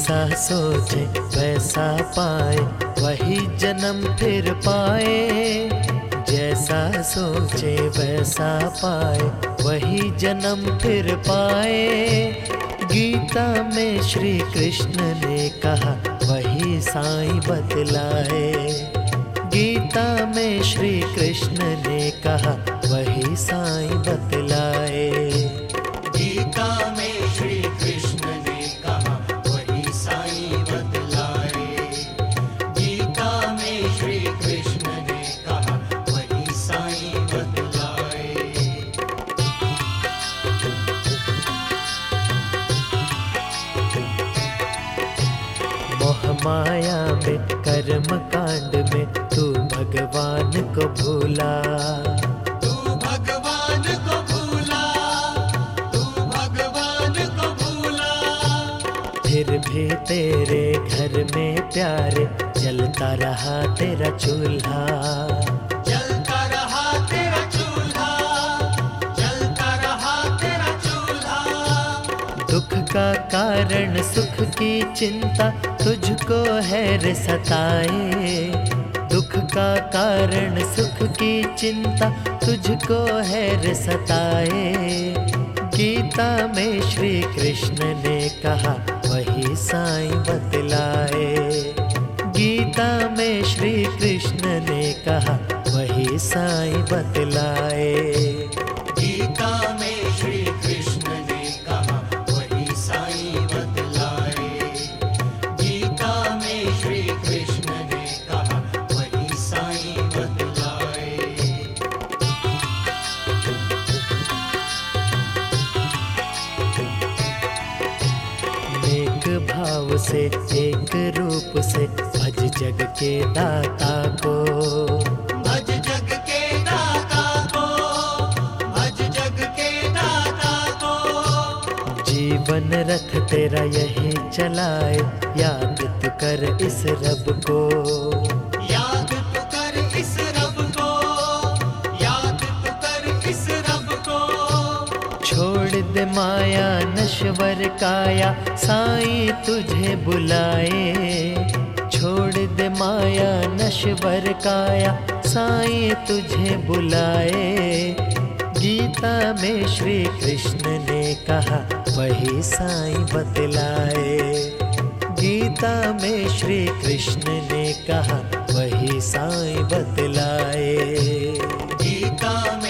जैसा सोचे वैसा पाए, वही जन्म फिर पाए। जैसा सोचे वैसा पाए, वही जन्म फिर पाए। गीता में श्री कृष्ण ने कहा, वही साईं बतलाए। गीता में श्री कृष्ण ने कहा, वही साईं बतलाए। गीता में श्री कृष्ण ने कहा, वही साईं बतलाए। गीता में श्री कृष्ण ने कहा, वही साईं बतलाए। मोह माया में कर्म कांड में तू भगवान को भूला। तू भगवान को भूला, तू भगवान को भूला। फिर भी तेरे घर में प्यारे जलता रहा तेरा चूल्हा। जलता रहा तेरा चूल्हा, जलता रहा तेरा चूल्हा। दुख का कारण सुख की चिंता तुझको है रे सताए। दुख का कारण सुख की चिंता तुझको है रे सताए। गीता में श्री कृष्ण ने कहा, वही साईं बतलाए। गीता में श्री कृष्ण ने कहा, वही साईं बतलाए। गीता में श्री कृष्ण ने कहा, वही साईं बतलाए। गीता में श्री कृष्ण ने कहा, वही साईं बतलाए। नेक भाव से एक रूप से भज जग के दाता को। भज जग के दाता को, भज जग के दाता को। जीवन रथ तेरा यही चलाए, याद तू कर इस रब को। याद तू कर इस रब को, याद तू कर इस रब को। छोड़ दे माया नश्वर काया, साईं तुझे बुलाए। छोड़ दे माया नश्वर काया, साईं तुझे बुलाए। गीता में श्री कृष्ण ने कहा, वही साईं बतलाए। गीता में श्री कृष्ण ने कहा, वही साईं बतलाए। गीता